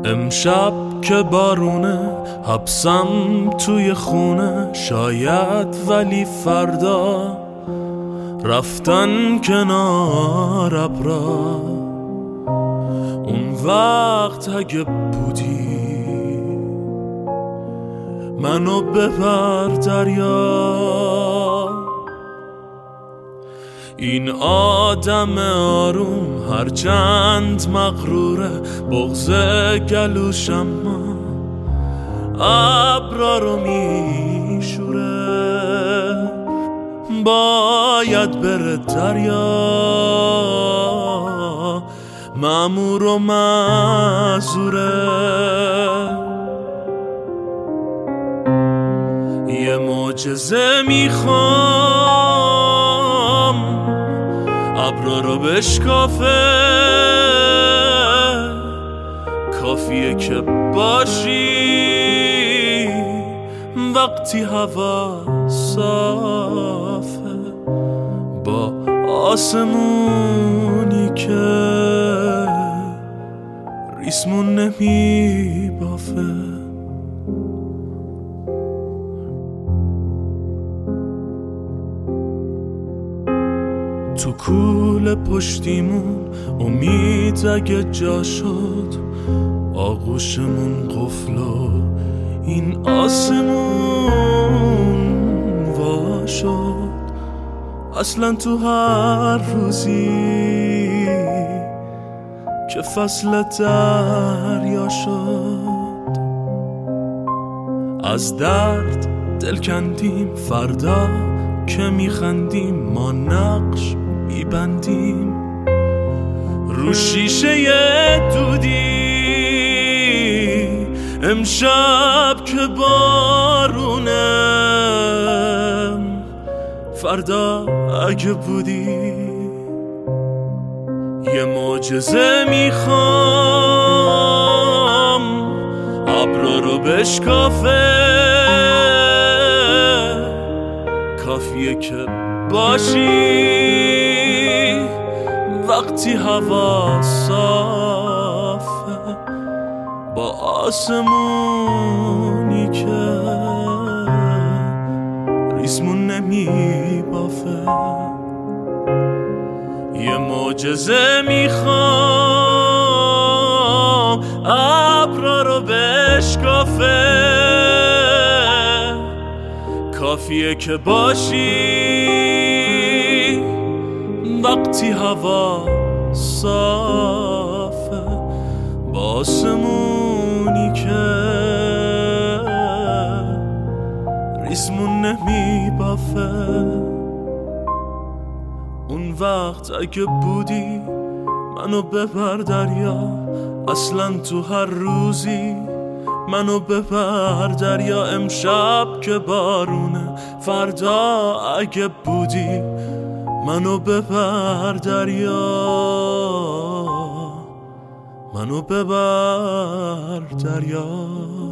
امشب که بارونه حبسم توی خونه، شاید ولی فردا رفتن کنار ابرا. اون وقت اگه بودی منو ببر دریا. این آدم آروم هرچند مغروره، بغض گلوش اما ابرا رو میشوره. باید بره دریا، مأمور و معذوره. یه معجزه میخوام ابرا رو بشکافه، کافیه که باشی وقتی هوا صافه، با آسمونی که ریسمون نمی بافه. تو کوله پشتیمون امید اگه جا شد، آغوشمون قفل و این آسمون وا شد. اصلا تو هر روزی که فصل دریا شد، از درد دل کندیم، فردا که میخندیم ما نقش میبندیم رو شیشه دودی. امشب که بارونه فردا اگه بودی. یه معجزه میخوام ابرا رو بشکافه، کافیه که باشی وقتی هوا صافه، با آسمونی که ریسمون نمی بافه. یه معجزه میخوام ابرا رو بشکافه، کافیه که باشی وقتی هوا صافه، با آسمونی که ریسمون نمی بافه. اون وقت اگه بودی منو ببر دریا، اصلا تو هر روزی منو ببر دریا. امشب که بارونه فردا اگه بودی منو ببر دریا، منو ببر دریا.